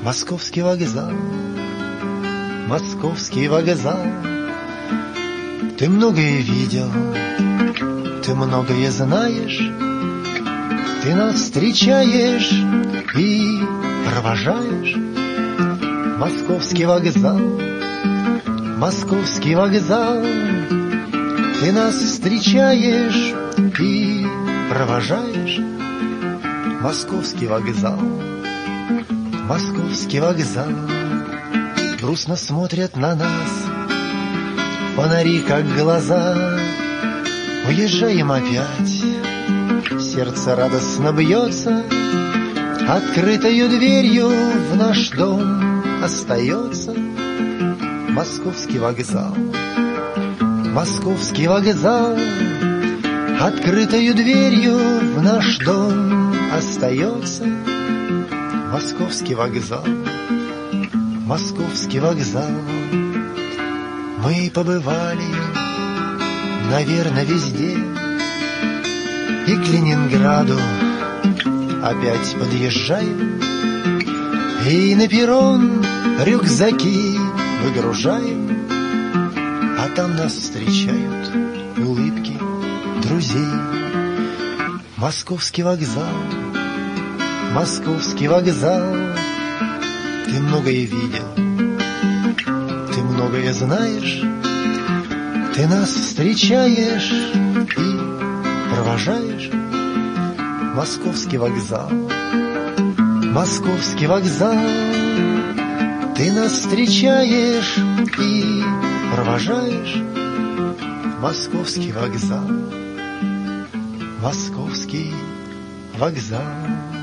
Московский вокзал, московский вокзал. Ты многое видел, ты многое знаешь, ты нас встречаешь и провожаешь. Московский вокзал, московский вокзал. Ты нас встречаешь и провожаешь. Московский вокзал, московский вокзал. Грустно смотрят на нас фонари, как глаза. Уезжаем опять, сердце радостно бьется, открытою дверью в наш дом остается. Московский вокзал, московский вокзал. Открытою дверью в наш дом остается. Московский вокзал, московский вокзал. Мы побывали, наверное, везде, и к Ленинграду опять подъезжаем, и на перрон рюкзаки выгружаем, а там нас встречают улыбки друзей. Московский вокзал, московский вокзал. Ты многое видел, ты многое знаешь, ты нас встречаешь и провожаешь. Московский вокзал, московский вокзал. Ты нас встречаешь и провожаешь. Московский вокзал, московский вокзал.